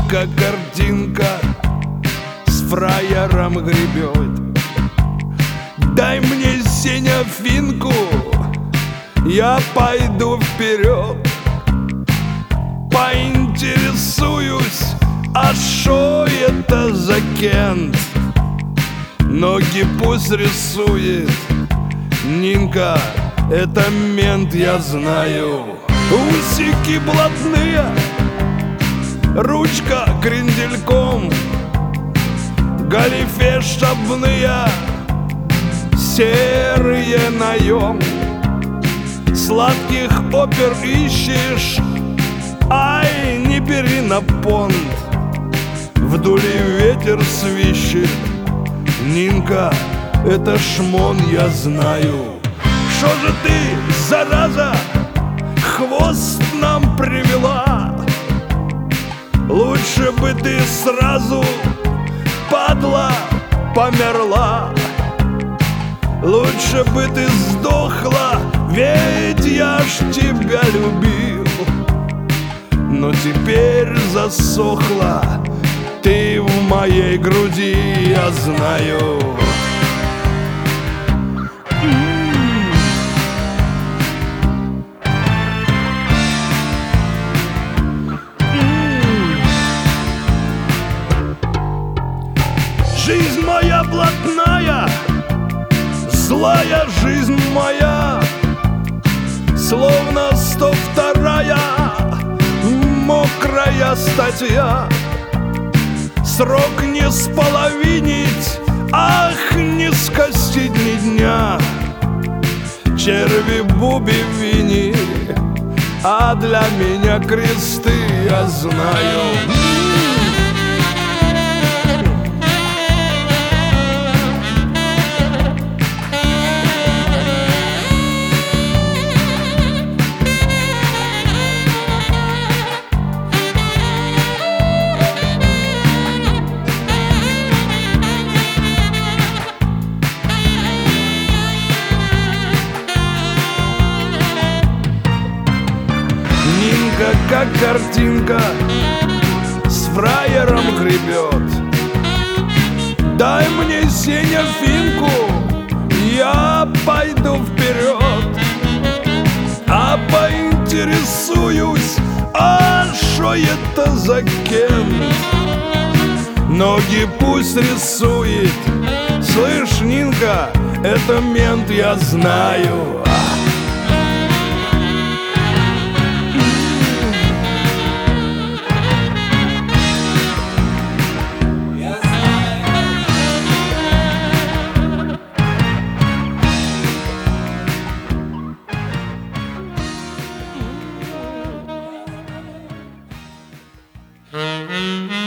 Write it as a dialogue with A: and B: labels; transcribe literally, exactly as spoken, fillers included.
A: Нинка картинка с фраером гребет. Дай мне, Сеня, финку, я пойду вперед. Поинтересуюсь, а шо это за кент? Ноги пусть рисует Нинка, это мент, я знаю. Усики блатные, ручка крендельком, галифе штабные, серые наем. Сладких опер ищешь, ай, не бери на понт. Вдоль ветер свищет. Нинка, это шмон, я знаю. Шо же ты, зараза, хвост нам привела? Лучше бы ты сразу, падла, померла. Лучше бы ты сдохла, ведь я ж тебя любил. Но теперь засохла ты в моей груди, я знаю. Жизнь моя блатная, злая жизнь моя, словно сто вторая мокрая статья. Срок не споловинить, ах, не скостить ни дня. Черви буби вини, а для меня кресты, я знаю. Нинка, как картинка, с фраером гребет. Дай мне, Сеня, финку, я пойду вперед. А поинтересуюсь, а шо это за кент? Ноги пусть рисует. Слышь, Нинка, это мент, я знаю.
B: Mm-hmm.